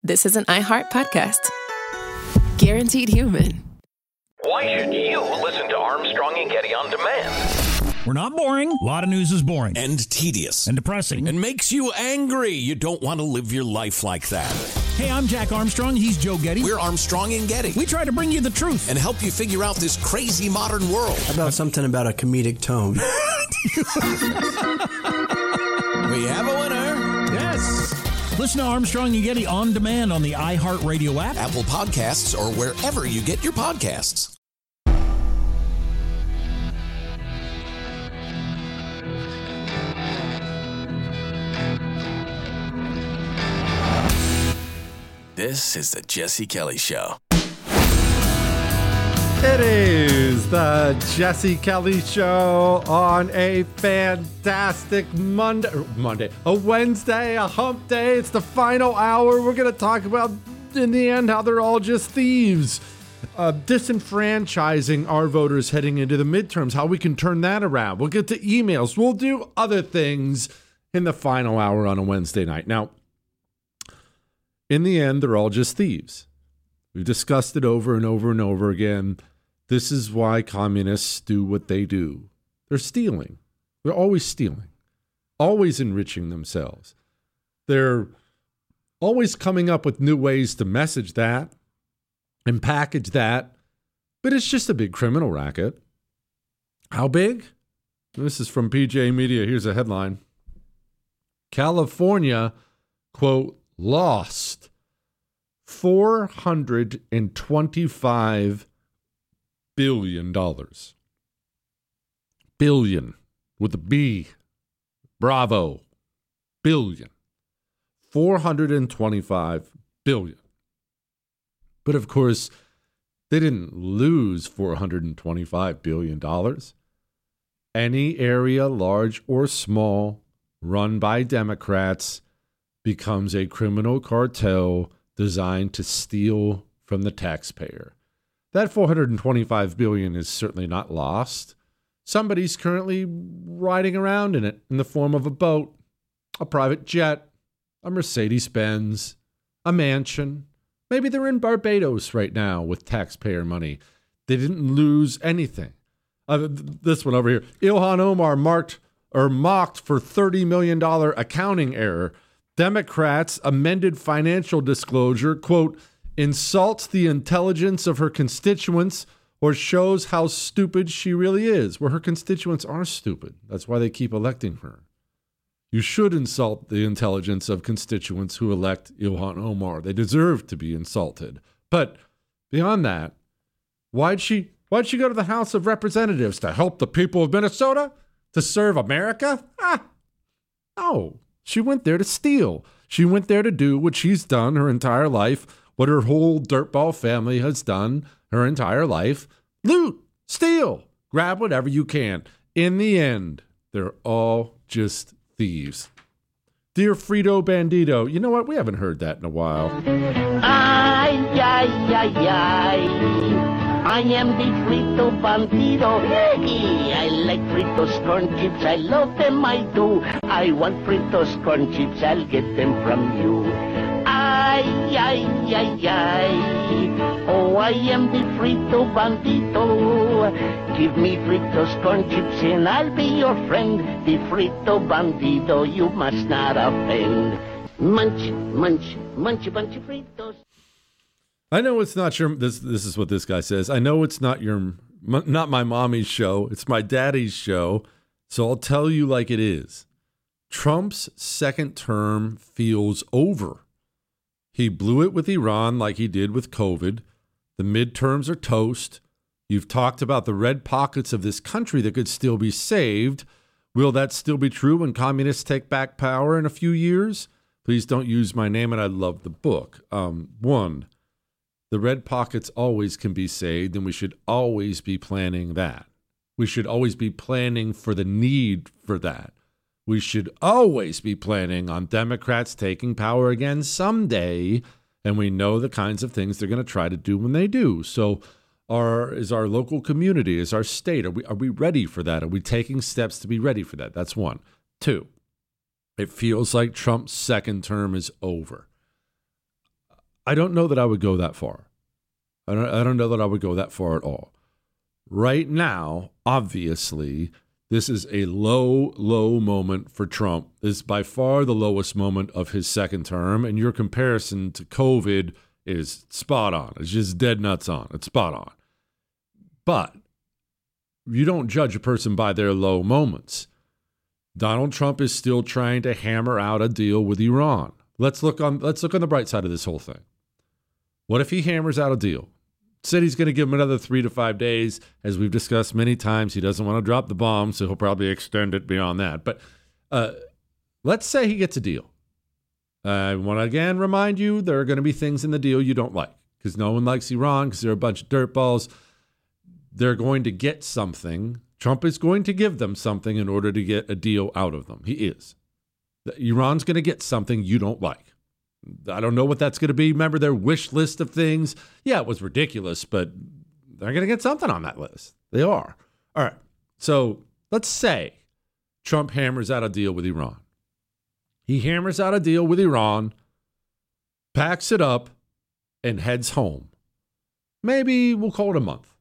this is an iHeart podcast. Guaranteed human. Why should you listen to Armstrong and Getty on demand? We're not boring. A lot of news is boring. And tedious. And depressing. And makes you angry. You don't want to live your life like that. Hey, I'm Jack Armstrong. He's Joe Getty. We're Armstrong and Getty. We try to bring you the truth. And help you figure out this crazy modern world. How about something about a comedic tone? We have a winner. Yes. Listen to Armstrong and Getty on demand on the iHeartRadio app, Apple Podcasts, or wherever you get your podcasts. This is the Jesse Kelly Show. It is the Jesse Kelly Show on a fantastic a Wednesday, a hump day. It's the final hour. We're going to talk about, in the end, how they're all just thieves. Disenfranchising our voters heading into the midterms, how we can turn that around. We'll get to emails. We'll do other things in the final hour on a Wednesday night. Now, in the end, they're all just thieves. We've discussed it over and over and over again. This is why communists do what they do. They're stealing. They're always stealing, always enriching themselves. They're always coming up with new ways to message that and package that, but it's just a big criminal racket. How big? This is from PJ Media. Here's a headline. California, quote, lost $425 billion. Billion with a B. Bravo. Billion. 425 billion. But of course, they didn't lose $425 billion. Any area, large or small, run by Democrats becomes a criminal cartel designed to steal from the taxpayer. That $425 billion is certainly not lost. Somebody's currently riding around in it in the form of a boat, a private jet, a Mercedes-Benz, a mansion. Maybe they're in Barbados right now with taxpayer money. They didn't lose anything. This one over here. Ilhan Omar mocked for $30 million accounting error. Democrats' amended financial disclosure, quote, insults the intelligence of her constituents or shows how stupid she really is. Well, her constituents are stupid. That's why they keep electing her. You should insult the intelligence of constituents who elect Ilhan Omar. They deserve to be insulted. But beyond that, why'd she go to the House of Representatives? To help the people of Minnesota? To serve America? No. She went there to steal. She went there to do what she's done her entire life, what her whole dirtball family has done her entire life. Loot, steal, grab whatever you can. In the end, they're all just thieves. Dear Frito Bandito, you know what? We haven't heard that in a while. Ay, ay, ay, ay. I am the Frito Bandito. I like Fritos corn chips. I love them, I do. I want Fritos corn chips. I'll get them from you. Ay, ay, ay, ay. Oh, I am the Frito Bandito. Give me Fritos corn chips and I'll be your friend. The Frito Bandito, you must not offend. Munch, munch, munch a bunch of Fritos. I know it's not your, this is what this guy says. I know it's not my mommy's show. It's my daddy's show. So I'll tell you like it is. Trump's second term feels over. He blew it with Iran like he did with COVID. The midterms are toast. You've talked about the red pockets of this country that could still be saved. Will that still be true when communists take back power in a few years? Please don't use my name, and I love the book. One, the red pockets always can be saved, and we should always be planning that. We should always be planning for the need for that. We should always be planning on Democrats taking power again someday, and we know the kinds of things they're going to try to do when they do. So is our local community, is our state, are we ready for that? Are we taking steps to be ready for that? That's one. Two, it feels like Trump's second term is over. I don't know that I would go that far. I don't know that I would go that far at all. Right now, obviously, this is a low moment for Trump. This is by far the lowest moment of his second term, and your comparison to COVID is spot on. It's just dead nuts on. It's spot on. But you don't judge a person by their low moments. Donald Trump is still trying to hammer out a deal with Iran. Let's look on the bright side of this whole thing. What if he hammers out a deal? Said he's going to give him another 3 to 5 days. As we've discussed many times, he doesn't want to drop the bomb, so he'll probably extend it beyond that. But let's say he gets a deal. I want to again remind you, there are going to be things in the deal you don't like, because no one likes Iran, because they're a bunch of dirtballs. They're going to get something. Trump is going to give them something in order to get a deal out of them. He is. Iran's going to get something you don't like. I don't know what that's going to be. Remember their wish list of things? Yeah, it was ridiculous, but they're going to get something on that list. They are. All right. So let's say Trump hammers out a deal with Iran. He hammers out a deal with Iran, packs it up, and heads home. Maybe we'll call it a month.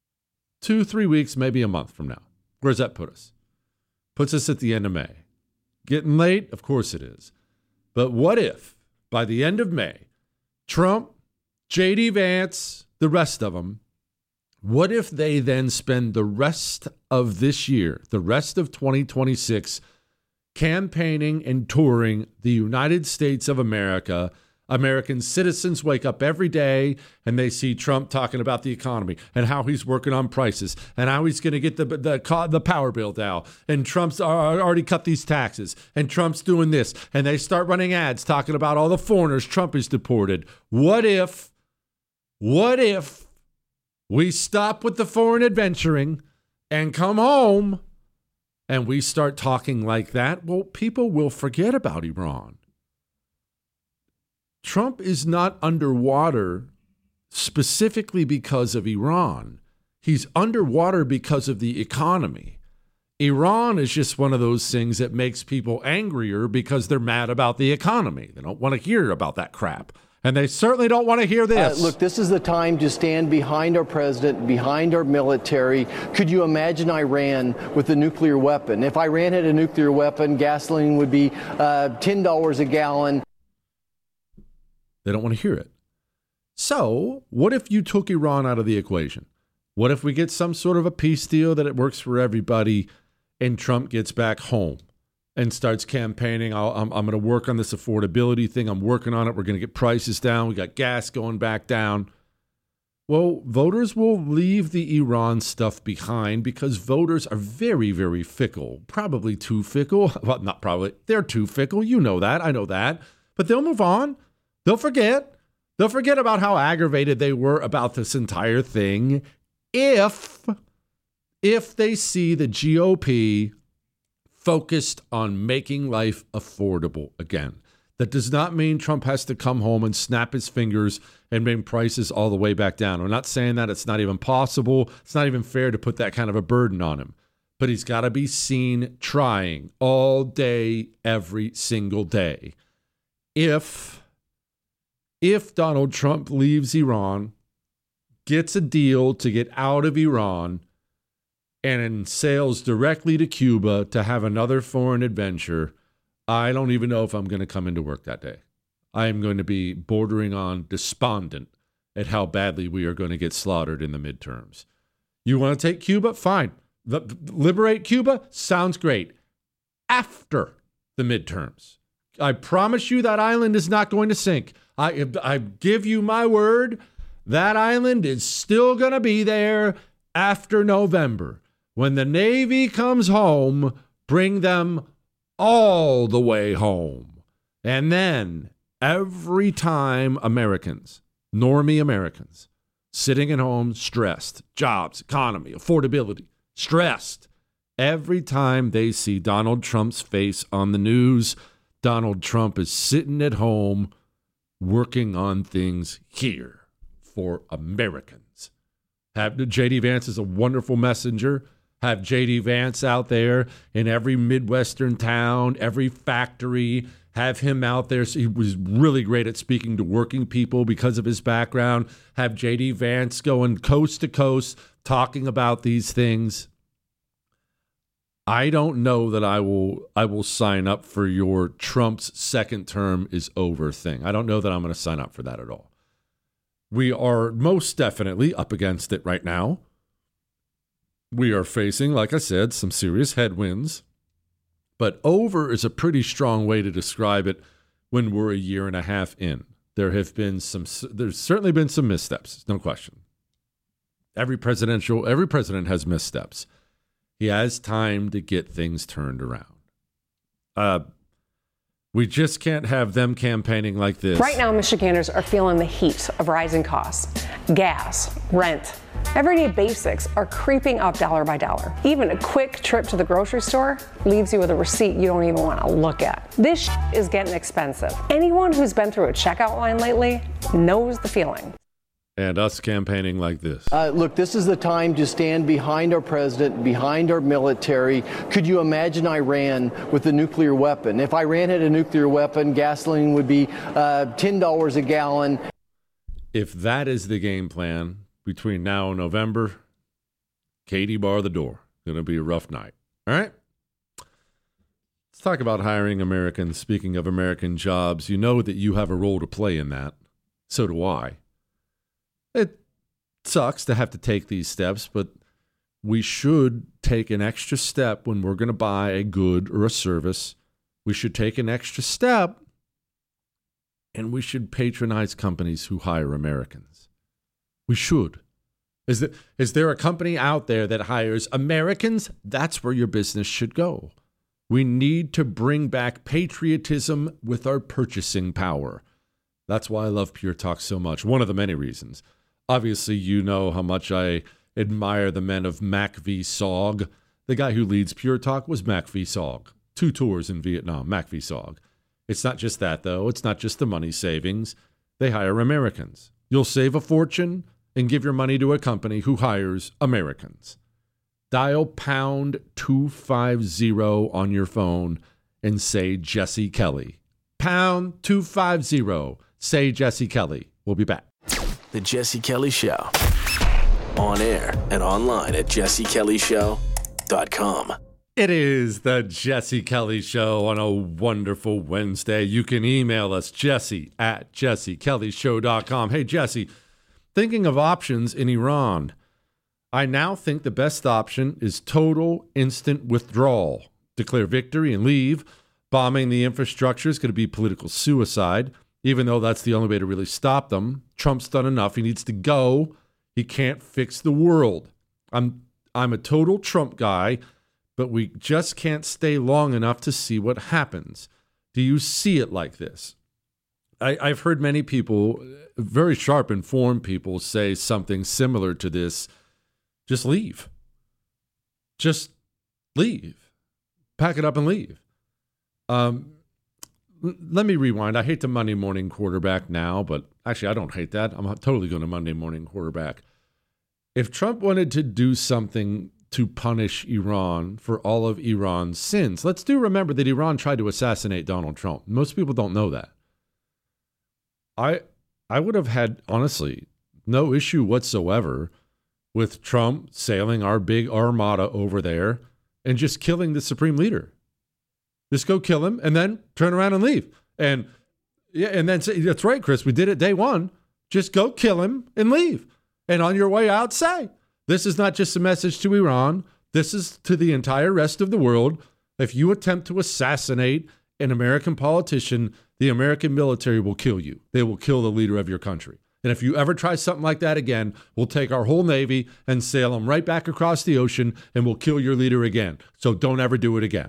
2-3 weeks, maybe a month from now. Where does that put us? Puts us at the end of May. Getting late? Of course it is. But what if, by the end of May, Trump, J.D. Vance, the rest of them, what if they then spend the rest of this year, the rest of 2026, campaigning and touring the United States of America? American citizens wake up every day and they see Trump talking about the economy and how he's working on prices and how he's going to get the power bill down. And Trump's already cut these taxes and Trump's doing this. And they start running ads talking about all the foreigners Trump has deported. What if we stop with the foreign adventuring and come home and we start talking like that? Well, people will forget about Iran. Trump is not underwater specifically because of Iran. He's underwater because of the economy. Iran is just one of those things that makes people angrier because they're mad about the economy. They don't want to hear about that crap. And they certainly don't want to hear this. Look, this is the time to stand behind our president, behind our military. Could you imagine Iran with a nuclear weapon? If Iran had a nuclear weapon, gasoline would be $10 a gallon. They don't want to hear it. So what if you took Iran out of the equation? What if we get some sort of a peace deal that it works for everybody and Trump gets back home and starts campaigning? I'm going to work on this affordability thing. I'm working on it. We're going to get prices down. We got gas going back down. Well, voters will leave the Iran stuff behind because voters are very, very fickle. Probably too fickle. Well, not probably. They're too fickle. You know that. I know that. But they'll move on. They'll forget. They'll forget about how aggravated they were about this entire thing if they see the GOP focused on making life affordable again. That does not mean Trump has to come home and snap his fingers and bring prices all the way back down. I'm not saying that. It's not even possible. It's not even fair to put that kind of a burden on him. But he's got to be seen trying all day, every single day. If Donald Trump leaves Iran, gets a deal to get out of Iran, and sails directly to Cuba to have another foreign adventure, I don't even know if I'm going to come into work that day. I am going to be bordering on despondent at how badly we are going to get slaughtered in the midterms. You want to take Cuba? Fine. Liberate Cuba? Sounds great. After the midterms. I promise you that island is not going to sink. I give you my word, that island is still going to be there after November. When the Navy comes home, bring them all the way home. And then every time Americans, normie Americans, sitting at home stressed, jobs, economy, affordability, stressed, every time they see Donald Trump's face on the news, Donald Trump is sitting at home working on things here for Americans. Have J.D. Vance is a wonderful messenger. Have J.D. Vance out there in every Midwestern town, every factory. Have him out there. So he was really great at speaking to working people because of his background. Have J.D. Vance going coast to coast talking about these things. I don't know that I will sign up for your Trump's second term is over thing. I don't know that I'm going to sign up for that at all. We are most definitely up against it right now. We are facing, like I said, some serious headwinds. But over is a pretty strong way to describe it when we're a year and a half in. There's certainly been some missteps, no question. Every president has missteps. He has time to get things turned around. We just can't have them campaigning like this. Right now, Michiganders are feeling the heat of rising costs. Gas, rent, everyday basics are creeping up dollar by dollar. Even a quick trip to the grocery store leaves you with a receipt you don't even want to look at. This is getting expensive. Anyone who's been through a checkout line lately knows the feeling. And us campaigning like this. Look, this is the time to stand behind our president, behind our military. Could you imagine Iran with a nuclear weapon? If Iran had a nuclear weapon, gasoline would be $10 a gallon. If that is the game plan between now and November, Katie, bar the door. Going to be a rough night. All right? Let's talk about hiring Americans. Speaking of American jobs, you know that you have a role to play in that. So do I. It sucks to have to take these steps, but we should take an extra step when we're going to buy a good or a service. We should take an extra step, and we should patronize companies who hire Americans. We should. Is there a company out there that hires Americans? That's where your business should go. We need to bring back patriotism with our purchasing power. That's why I love Pure Talk so much. One of the many reasons. Obviously, you know how much I admire the men of Mac V. Sog. The guy who leads Pure Talk was Mac V. Sog. 2 tours in Vietnam, Mac V. Sog. It's not just that, though. It's not just the money savings. They hire Americans. You'll save a fortune and give your money to a company who hires Americans. Dial pound 250 on your phone and say Jesse Kelly. Pound 250. Say Jesse Kelly. We'll be back. The Jesse Kelly Show. On air and online at jessekellyshow.com. It is the Jesse Kelly Show on a wonderful Wednesday. You can email us, jesse@jessekellyshow.com. Hey, Jesse, thinking of options in Iran, I now think the best option is total instant withdrawal. Declare victory and leave. Bombing the infrastructure is going to be political suicide. Even though that's the only way to really stop them. Trump's done enough. He needs to go. He can't fix the world. I'm a total Trump guy, but we just can't stay long enough to see what happens. Do you see it like this? I've heard many people, very sharp, informed people, say something similar to this. Just leave. Just leave. Pack it up and leave. Let me rewind. I hate the Monday morning quarterback now, but actually I don't hate that. I'm totally going to Monday morning quarterback. If Trump wanted to do something to punish Iran for all of Iran's sins, let's remember that Iran tried to assassinate Donald Trump. Most people don't know that. I would have had, honestly, no issue whatsoever with Trump sailing our big armada over there and just killing the supreme leader. Just go kill him and then turn around and leave. And then say, that's right, Chris, we did it day one. Just go kill him and leave. And on your way out, say, this is not just a message to Iran. This is to the entire rest of the world. If you attempt to assassinate an American politician, the American military will kill you. They will kill the leader of your country. And if you ever try something like that again, we'll take our whole Navy and sail them right back across the ocean and we'll kill your leader again. So don't ever do it again.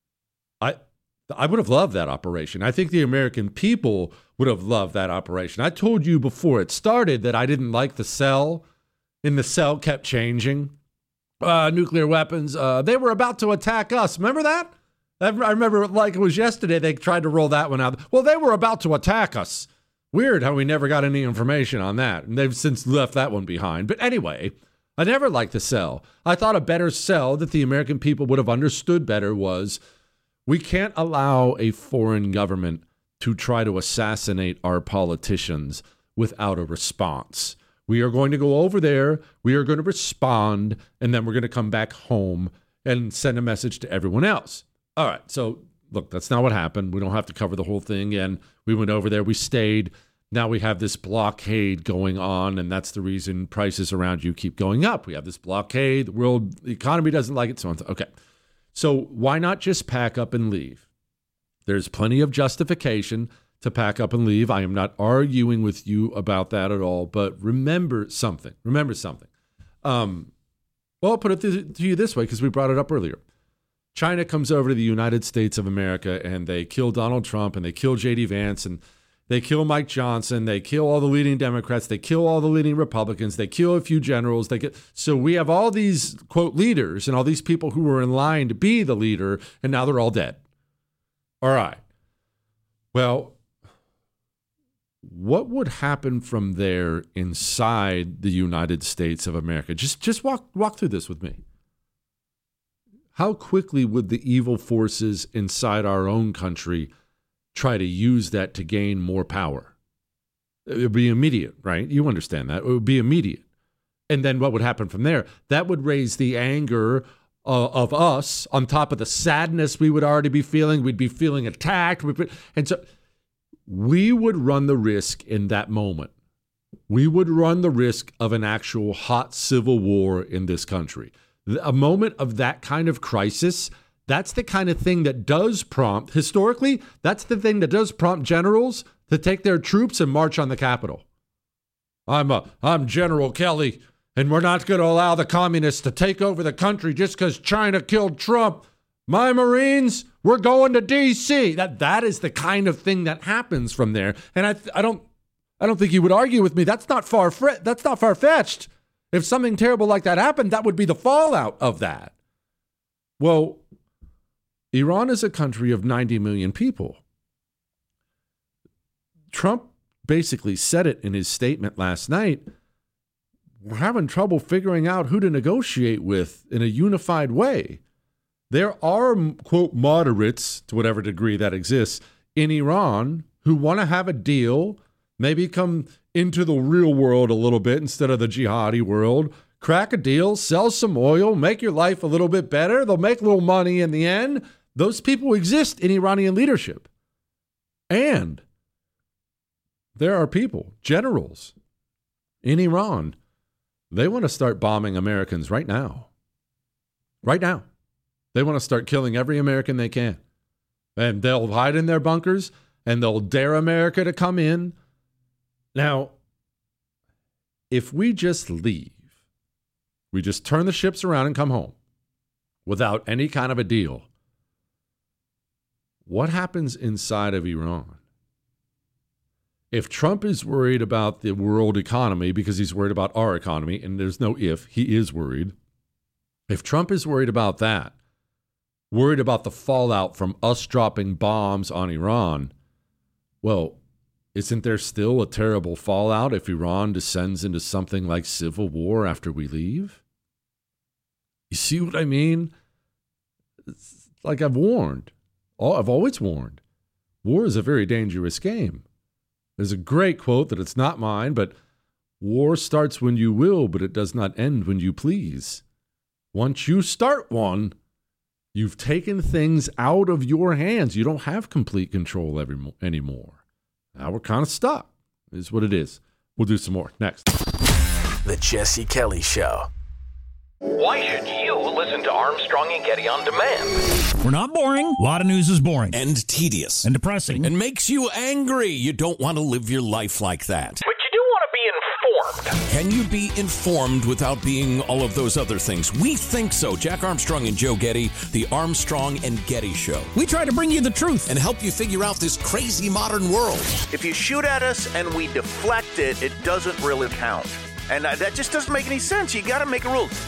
I would have loved that operation. I think the American people would have loved that operation. I told you before it started that I didn't like the cell, and the cell kept changing. Nuclear weapons, they were about to attack us. Remember that? I remember like it was yesterday they tried to roll that one out. Well, they were about to attack us. Weird how we never got any information on that, and they've since left that one behind. But anyway, I never liked the cell. I thought a better cell that the American people would have understood better was We can't allow a foreign government to try to assassinate our politicians without a response. We are going to go over there, we are going to respond, and then we're going to come back home and send a message to everyone else. All right, so look, that's not what happened. We don't have to cover the whole thing again. We went over there, we stayed. Now we have this blockade going on, and that's the reason prices around you keep going up. We have this blockade. The economy doesn't like it, so on. Okay, so why not just pack up and leave? There's plenty of justification to pack up and leave. I am not arguing with you about that at all, but remember something. Well, I'll put it to you this way, because we brought it up earlier. China comes over to the United States of America, and they kill Donald Trump, and they kill J.D. Vance, and they kill Mike Johnson. They kill all the leading Democrats. They kill all the leading Republicans. They kill a few generals. So we have all these, quote, leaders and all these people who were in line to be the leader, and now they're all dead. All right. Well, what would happen from there inside the United States of America? Just walk through this with me. How quickly would the evil forces inside our own country try to use that to gain more power? It would be immediate, right? You understand that. It would be immediate. And then what would happen from there? That would raise the anger of us on top of the sadness we would already be feeling. We'd be feeling attacked. And so we would run the risk in that moment. We would run the risk of an actual hot civil war in this country. A moment of that kind of crisis, that's the kind of thing that does prompt, historically, that's the thing that does prompt generals to take their troops and march on the Capitol. I'm General Kelly, and we're not going to allow the communists to take over the country just because China killed Trump. My Marines, we're going to D.C. That is the kind of thing that happens from there. And I don't think you would argue with me. That's not far-fetched. If something terrible like that happened, that would be the fallout of that. Well, Iran is a country of 90 million people. Trump basically said it in his statement last night. We're having trouble figuring out who to negotiate with in a unified way. There are, quote, moderates, to whatever degree that exists, in Iran who want to have a deal, maybe come into the real world a little bit instead of the jihadi world, crack a deal, sell some oil, make your life a little bit better. They'll make a little money in the end. Those people exist in Iranian leadership. And there are people, generals in Iran, they want to start bombing Americans right now. Right now. They want to start killing every American they can. And they'll hide in their bunkers, and they'll dare America to come in. Now, if we just leave, we just turn the ships around and come home without any kind of a deal, what happens inside of Iran? If Trump is worried about the world economy because he's worried about our economy, and there's no if, he is worried. If Trump is worried about that, worried about the fallout from us dropping bombs on Iran, well, isn't there still a terrible fallout if Iran descends into something like civil war after we leave? You see what I mean? It's like I've warned. I've always warned. War is a very dangerous game. There's a great quote that it's not mine, but war starts when you will, but it does not end when you please. Once you start one, you've taken things out of your hands. You don't have complete control anymore. Now we're kind of stuck. It is what it is. We'll do some more next. The Jesse Kelly Show. Why should you listen to Armstrong and Getty on demand? We're not boring. A lot of news is boring. And tedious. And depressing. And makes you angry. You don't want to live your life like that. But you do want to be informed. Can you be informed without being all of those other things? We think so. Jack Armstrong and Joe Getty, the Armstrong and Getty Show. We try to bring you the truth and help you figure out this crazy modern world. If you shoot at us and we deflect it, it doesn't really count. And that just doesn't make any sense. You got to make a rule. Don't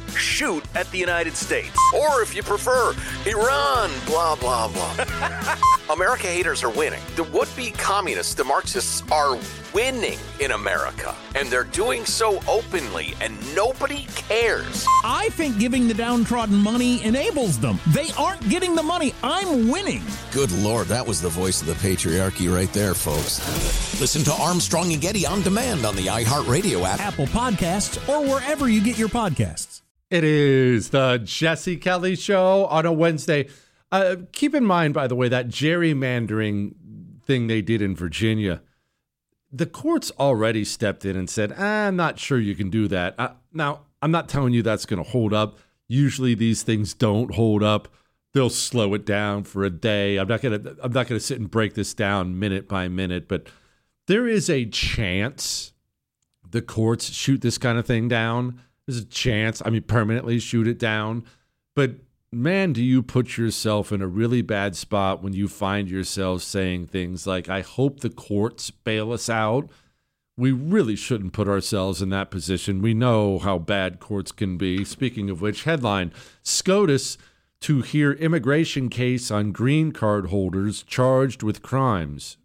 shoot at the United States. Or if you prefer, Iran, blah, blah, blah. America haters are winning. The would-be communists, the Marxists, are winning in America. And they're doing so openly, and nobody cares. I think giving the downtrodden money enables them. They aren't getting the money. I'm winning. Good Lord, that was the voice of the patriarchy right there, folks. Listen to Armstrong and Getty on demand on the iHeartRadio app, Apple Podcasts, or wherever you get your podcasts. It is the Jesse Kelly Show on a Wednesday. Keep in mind, by the way, that gerrymandering thing they did in Virginia, the courts already stepped in and said, I'm not sure you can do that. Now, I'm not telling you that's going to hold up. Usually these things don't hold up. They'll slow it down for a day. I'm not going to sit and break this down minute by minute, but there is a chance the courts shoot this kind of thing down. There's a chance, permanently shoot it down. But man, do you put yourself in a really bad spot when you find yourself saying things like, I hope the courts bail us out. We really shouldn't put ourselves in that position. We know how bad courts can be. Speaking of which, headline, SCOTUS to hear immigration case on green card holders charged with crimes.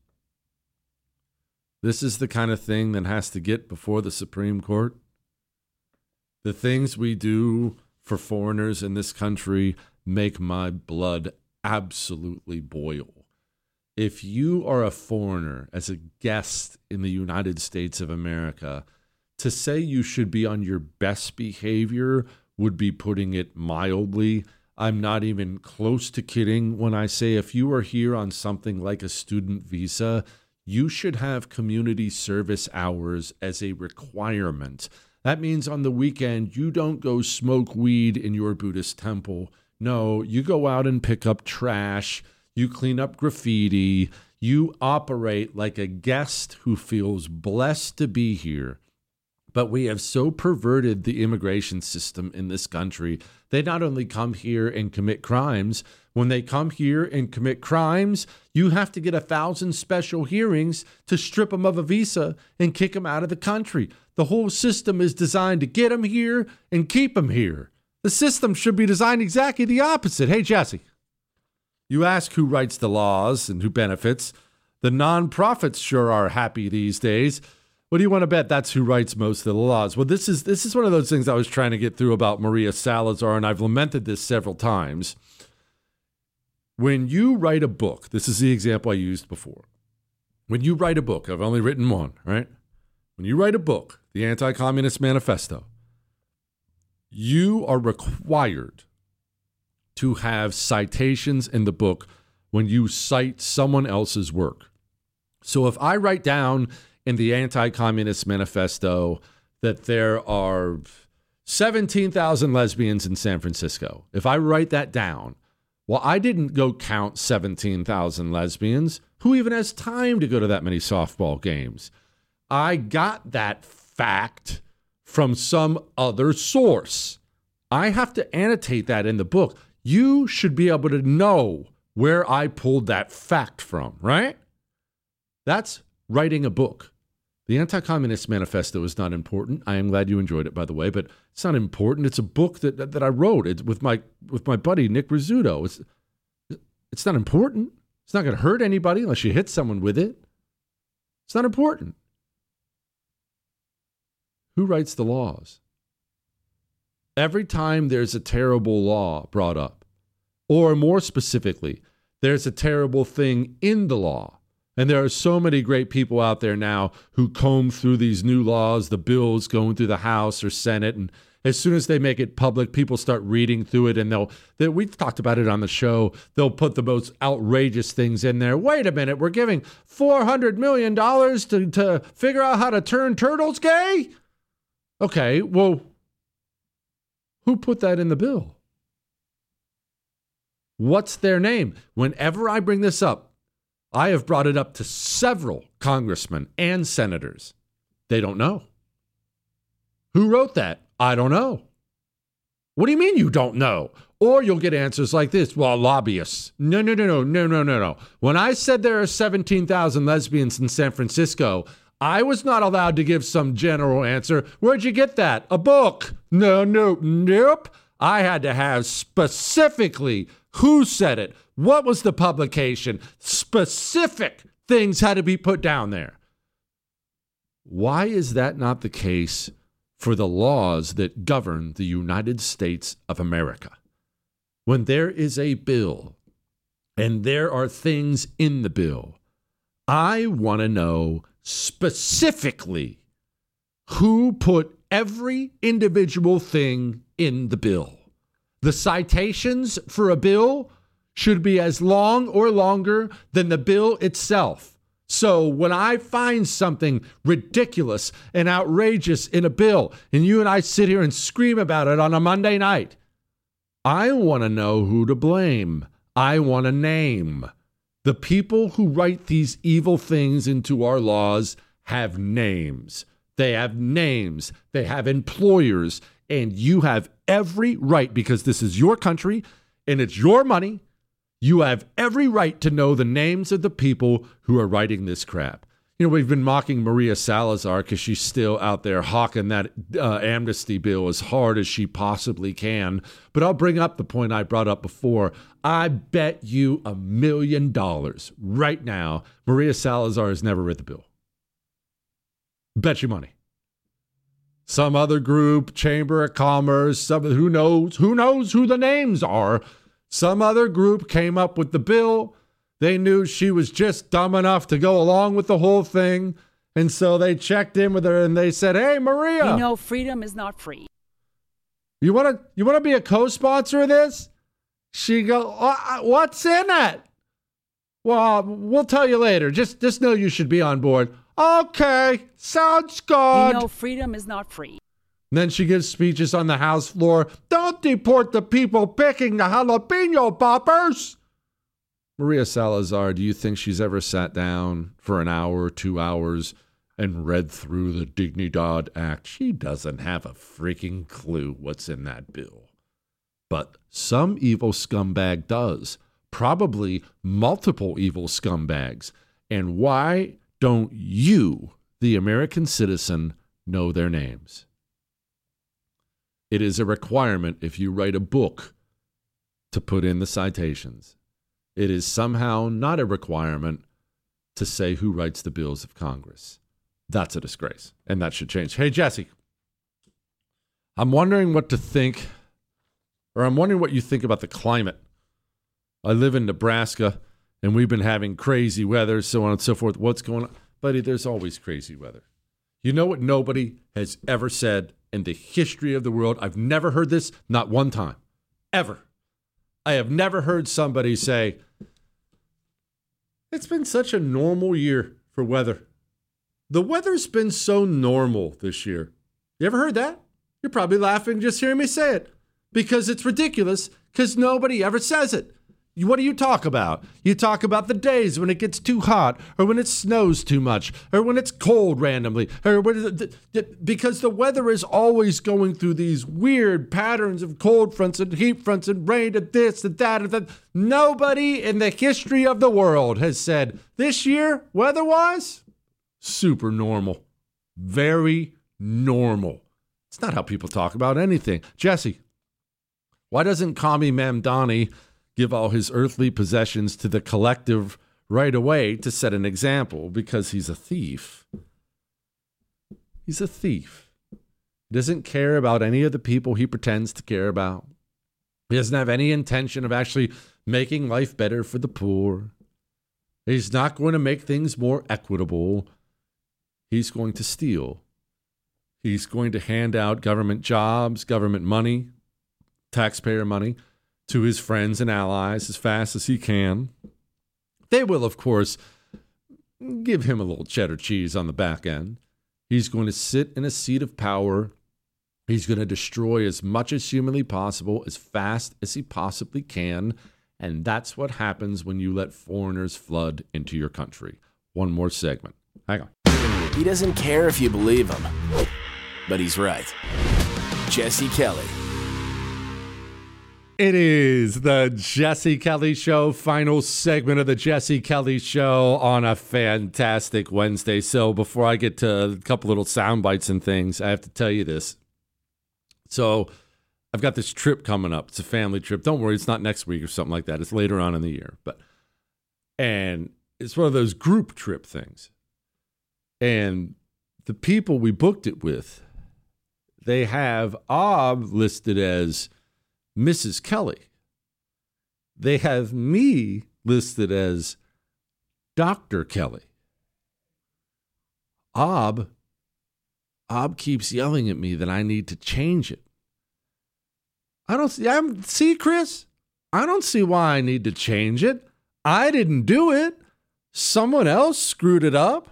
This is the kind of thing that has to get before the Supreme Court. The things we do for foreigners in this country make my blood absolutely boil. If you are a foreigner as a guest in the United States of America, to say you should be on your best behavior would be putting it mildly. I'm not even close to kidding when I say if you are here on something like a student visa, you should have community service hours as a requirement. That means on the weekend, you don't go smoke weed in your Buddhist temple. No, you go out and pick up trash. You clean up graffiti. You operate like a guest who feels blessed to be here. But we have so perverted the immigration system in this country. They not only come here and commit crimes. When they come here and commit crimes, you have to get 1,000 special hearings to strip them of a visa and kick them out of the country. The whole system is designed to get them here and keep them here. The system should be designed exactly the opposite. Hey, Jesse, you ask who writes the laws and who benefits. The nonprofits sure are happy these days. What do you want to bet that's who writes most of the laws? Well, this is one of those things I was trying to get through about Maria Salazar, and I've lamented this several times. When you write a book, this is the example I used before. When you write a book, I've only written one, right? When you write a book, the Anti-Communist Manifesto, you are required to have citations in the book when you cite someone else's work. So if I write down in the Anti-Communist Manifesto that there are 17,000 lesbians in San Francisco, if I write that down, well, I didn't go count 17,000 lesbians. Who even has time to go to that many softball games? I got that fact from some other source. I have to annotate that in the book. You should be able to know where I pulled that fact from, right? That's writing a book. The Anti-Communist Manifesto is not important. I am glad you enjoyed it, by the way, but it's not important. It's a book that I wrote. It's with my buddy Nick Rizzuto. It's not important. It's not going to hurt anybody unless you hit someone with it. It's not important. Who writes the laws? Every time there's a terrible law brought up, or more specifically, there's a terrible thing in the law. And there are so many great people out there now who comb through these new laws, the bills going through the House or Senate. And as soon as they make it public, people start reading through it. And we've talked about it on the show. They'll put the most outrageous things in there. Wait a minute, we're giving $400 million to figure out how to turn turtles gay? Okay, well, who put that in the bill? What's their name? Whenever I bring this up, I have brought it up to several congressmen and senators. They don't know. Who wrote that? I don't know. What do you mean you don't know? Or you'll get answers like this. Well, lobbyists. No. When I said there are 17,000 lesbians in San Francisco, I was not allowed to give some general answer. Where'd you get that? A book. Nope. I had to have specifically who said it, what was the publication, specific things had to be put down there. Why is that not the case for the laws that govern the United States of America? When there is a bill and there are things in the bill, I want to know specifically who put every individual thing in the bill. The citations for a bill should be as long or longer than the bill itself. So when I find something ridiculous and outrageous in a bill, and you and I sit here and scream about it on a Monday night, I want to know who to blame. I want a name. The people who write these evil things into our laws have names. They have names. They have employers. And you have every right, because this is your country and it's your money, you have every right to know the names of the people who are writing this crap. You know, we've been mocking Maria Salazar because she's still out there hawking that amnesty bill as hard as she possibly can. But I'll bring up the point I brought up before. I bet you $1 million right now Maria Salazar has never read the bill. Bet you money. Some other group, Chamber of Commerce, who knows who the names are. Some other group came up with the bill. They knew she was just dumb enough to go along with the whole thing. And so they checked in with her and they said, "Hey, Maria. You know, freedom is not free. You want to be a co-sponsor of this?" She go, "What's in it?" "Well, we'll tell you later. Just know you should be on board." "Okay, sounds good." You know, freedom is not free. And then she gives speeches on the House floor. "Don't deport the people picking the jalapeno poppers." Maria Salazar, do you think she's ever sat down for an hour or 2 hours and read through the Dignidad Act? She doesn't have a freaking clue what's in that bill. But some evil scumbag does. Probably multiple evil scumbags. And why don't you, the American citizen, know their names? It is a requirement if you write a book to put in the citations. It is somehow not a requirement to say who writes the bills of Congress. That's a disgrace, and that should change. Hey, Jesse, I'm wondering what to think, or I'm wondering what you think about the climate. I live in Nebraska, and we've been having crazy weather, so on and so forth. What's going on? Buddy, there's always crazy weather. You know what nobody has ever said in the history of the world? I've never heard this, not one time, ever. I have never heard somebody say, "It's been such a normal year for weather. The weather's been so normal this year." You ever heard that? You're probably laughing just hearing me say it because it's ridiculous, because nobody ever says it. What do you talk about? You talk about the days when it gets too hot, or when it snows too much, or when it's cold randomly, or because the weather is always going through these weird patterns of cold fronts and heat fronts and rain and this and that and that. Nobody in the history of the world has said, this year, weather-wise, super normal. Very normal. It's not how people talk about anything. Jesse, why doesn't Kami Mamdani give all his earthly possessions to the collective right away to set an example? Because he's a thief. He's a thief. He doesn't care about any of the people he pretends to care about. He doesn't have any intention of actually making life better for the poor. He's not going to make things more equitable. He's going to steal. He's going to hand out government jobs, government money, taxpayer money, to his friends and allies as fast as he can. They will, of course, give him a little cheddar cheese on the back end. He's going to sit in a seat of power. He's going to destroy as much as humanly possible, as fast as he possibly can. And that's what happens when you let foreigners flood into your country. One more segment. Hang on. He doesn't care if you believe him, but he's right. Jesse Kelly. It is the Jesse Kelly Show, final segment of the Jesse Kelly Show on a fantastic Wednesday. So before I get to a couple little sound bites and things, I have to tell you this. So I've got this trip coming up. It's a family trip. Don't worry, it's not next week or something like that. It's later on in the year. And it's one of those group trip things. And the people we booked it with, they have Ob listed as Mrs. Kelly. They have me listed as Dr. Kelly. Ob keeps yelling at me that I need to change it. See, Chris, I don't see why I need to change it. I didn't do it. Someone else screwed it up.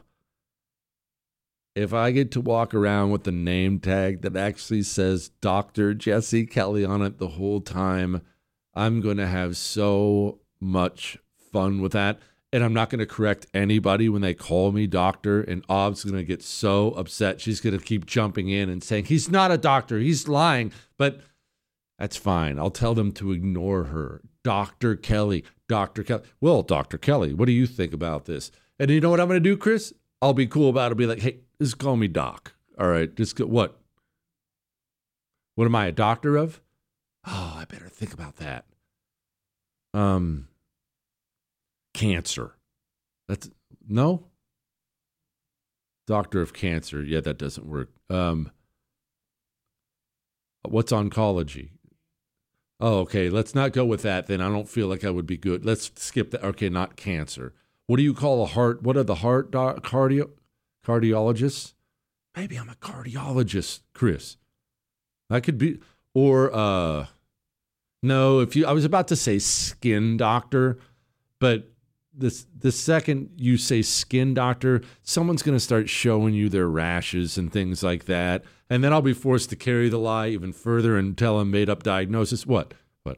If I get to walk around with the name tag that actually says Dr. Jesse Kelly on it the whole time, I'm going to have so much fun with that. And I'm not going to correct anybody when they call me doctor. And Ob's going to get so upset. She's going to keep jumping in and saying, he's not a doctor. He's lying. But that's fine. I'll tell them to ignore her. Dr. Kelly. Dr. Kelly. Well, Dr. Kelly, what do you think about this? And you know what I'm going to do, Chris? I'll be cool about it. I'll be like, hey, just call me Doc. All right. Just go, what? What am I, a doctor of? Oh, I better think about that. Cancer. That's no. Doctor of cancer. Yeah, that doesn't work. What's oncology? Oh, okay. Let's not go with that then. I don't feel like I would be good. Let's skip that. Okay, not cancer. What do you call a heart? What are the heart cardiologists? Maybe I'm a cardiologist, Chris. I could be, or no. I was about to say skin doctor, but the second you say skin doctor, someone's going to start showing you their rashes and things like that. And then I'll be forced to carry the lie even further and tell a made-up diagnosis. What?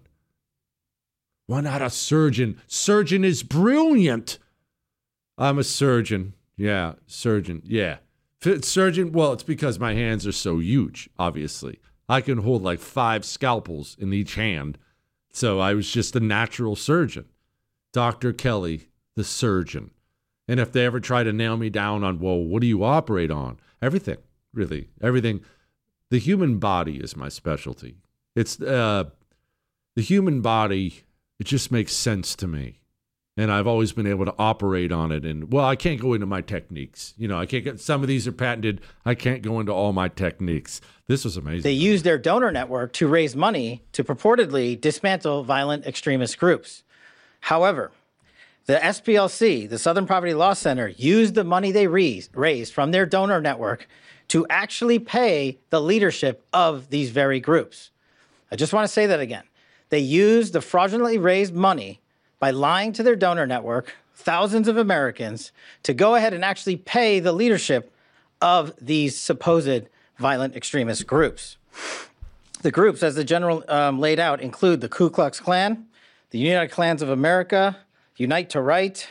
Why not a surgeon? Surgeon is brilliant. I'm a surgeon. Yeah, surgeon. Yeah. Surgeon, well, it's because my hands are so huge, obviously. I can hold like 5 scalpels in each hand. So I was just a natural surgeon. Dr. Kelly, the surgeon. And if they ever try to nail me down on, well, what do you operate on? Everything, really. Everything. The human body is my specialty. It's the human body, it just makes sense to me. And I've always been able to operate on it. And, well, I can't go into my techniques. I can't get, some of these are patented. I can't go into all my techniques. This was amazing. They used their donor network to raise money to purportedly dismantle violent extremist groups. However, the SPLC, the Southern Poverty Law Center, used the money they raised from their donor network to actually pay the leadership of these very groups. I just want to say that again. They used the fraudulently raised money by lying to their donor network, thousands of Americans, to go ahead and actually pay the leadership of these supposed violent extremist groups. The groups, as the general laid out, include the Ku Klux Klan, the United Klans of America, Unite to Right,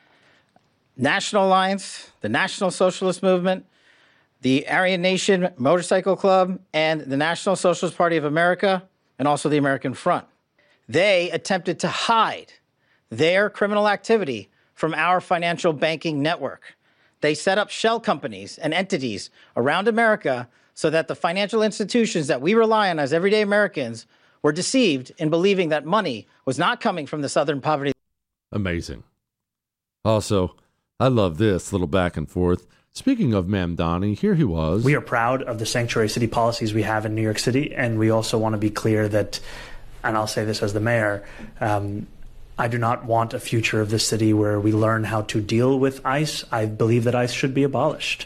National Alliance, the National Socialist Movement, the Aryan Nation Motorcycle Club, and the National Socialist Party of America, and also the American Front. They attempted to hide their criminal activity from our financial banking network. They set up shell companies and entities around America so that the financial institutions that we rely on as everyday Americans were deceived in believing that money was not coming from the Southern Poverty. Amazing. Also, I love this little back and forth. Speaking of Mamdani, here he was. We are proud of the sanctuary city policies we have in New York City, and we also want to be clear that, and I'll say this as the mayor, I do not want a future of this city where we learn how to deal with ICE. I believe that ICE should be abolished.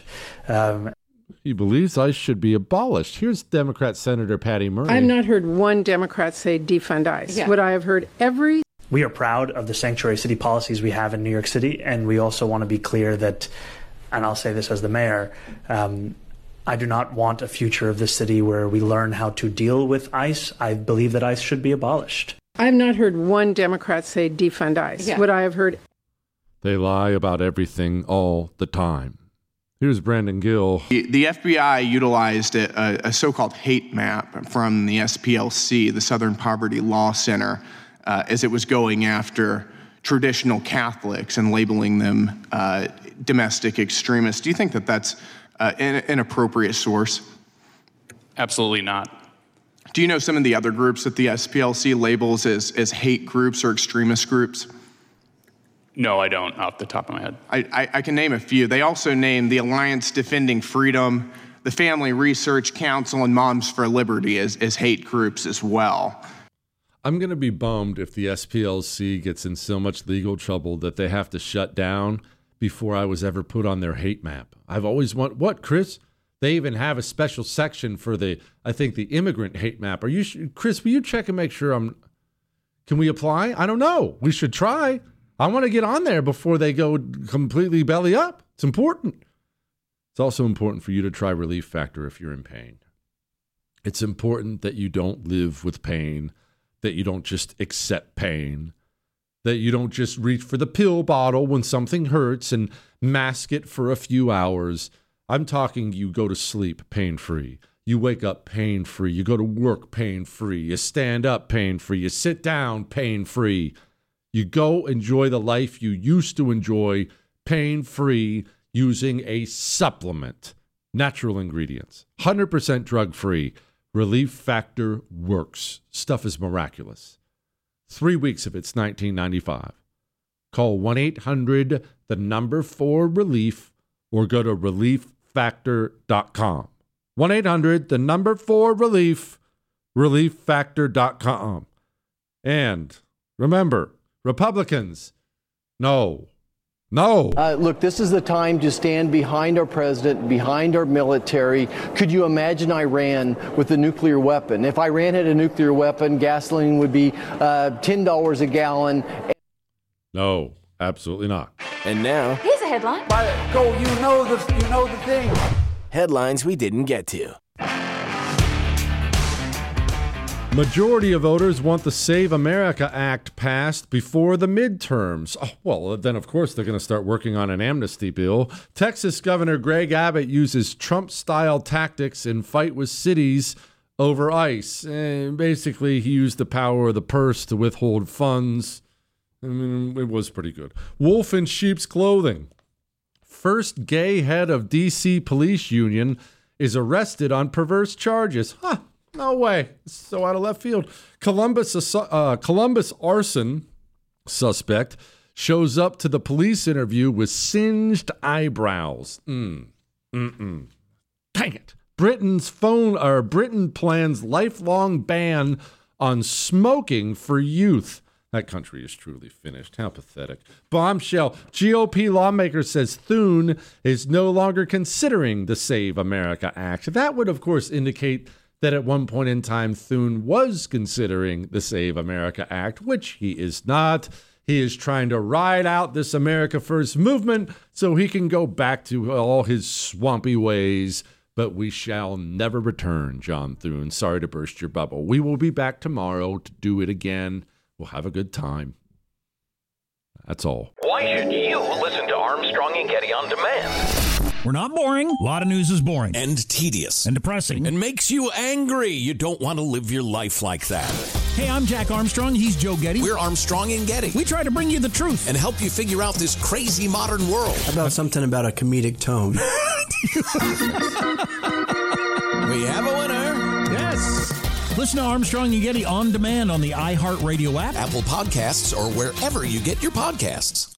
He believes ICE should be abolished. Here's Democrat Senator Patty Murray. I have not heard one Democrat say defund ICE. Yeah. What I have heard every... We are proud of the sanctuary city policies we have in New York City, and we also want to be clear that, and I'll say this as the mayor, I do not want a future of this city where we learn how to deal with ICE. I believe that ICE should be abolished. I have not heard one Democrat say defund ICE. Yeah. What I have heard... They lie about everything all the time. Here's Brandon Gill. The FBI utilized a so-called hate map from the SPLC, the Southern Poverty Law Center, as it was going after traditional Catholics and labeling them domestic extremists. Do you think that that's an appropriate source? Absolutely not. Do you know some of the other groups that the SPLC labels as hate groups or extremist groups? No, I don't, off the top of my head. I can name a few. They also name the Alliance Defending Freedom, the Family Research Council, and Moms for Liberty as hate groups as well. I'm going to be bummed if the SPLC gets in so much legal trouble that they have to shut down before I was ever put on their hate map. I've always wanted, what, Chris? They even have a special section for the immigrant hate map. Are you, Chris, will you check and make sure can we apply? I don't know. We should try. I want to get on there before they go completely belly up. It's important. It's also important for you to try Relief Factor if you're in pain. It's important that you don't live with pain, that you don't just accept pain, that you don't just reach for the pill bottle when something hurts and mask it for a few hours. I'm talking you go to sleep pain-free. You wake up pain-free. You go to work pain-free. You stand up pain-free. You sit down pain-free. You go enjoy the life you used to enjoy pain-free using a supplement. Natural ingredients. 100% drug-free. Relief Factor works. Stuff is miraculous. 3 weeks of it's $19.95. Call 1-800-4-RELIEF or go to relieffactor.com. 1-800-4-RELIEF, relieffactor.com. And remember, Republicans, no. Look, this is the time to stand behind our president, behind our military. Could you imagine Iran with a nuclear weapon? If Iran had a nuclear weapon, gasoline would be $10 a gallon. No, absolutely not. And now, here's a headline. You know the thing. Headlines we didn't get to. Majority of voters want the Save America Act passed before the midterms. Oh, well, then, of course, they're going to start working on an amnesty bill. Texas Governor Greg Abbott uses Trump-style tactics in fight with cities over ICE. And basically, he used the power of the purse to withhold funds. I mean, it was pretty good. Wolf in sheep's clothing. First gay head of D.C. police union is arrested on perverse charges. Huh. No way. So out of left field. Columbus arson suspect shows up to the police interview with singed eyebrows. Dang it. Britain plans lifelong ban on smoking for youth. That country is truly finished. How pathetic. Bombshell. GOP lawmaker says Thune is no longer considering the Save America Act. That would, of course, indicate that at one point in time, Thune was considering the Save America Act, which he is not. He is trying to ride out this America First movement so he can go back to all his swampy ways. But we shall never return, John Thune. Sorry to burst your bubble. We will be back tomorrow to do it again. We'll have a good time. That's all. Why should you listen to Armstrong and Getty on demand? We're not boring. A lot of news is boring. And tedious. And depressing. And makes you angry. You don't want to live your life like that. Hey, I'm Jack Armstrong. He's Joe Getty. We're Armstrong and Getty. We try to bring you the truth. And help you figure out this crazy modern world. How about something about a comedic tone? We have a winner. Yes. Listen to Armstrong and Getty on demand on the iHeartRadio app, Apple Podcasts, or wherever you get your podcasts.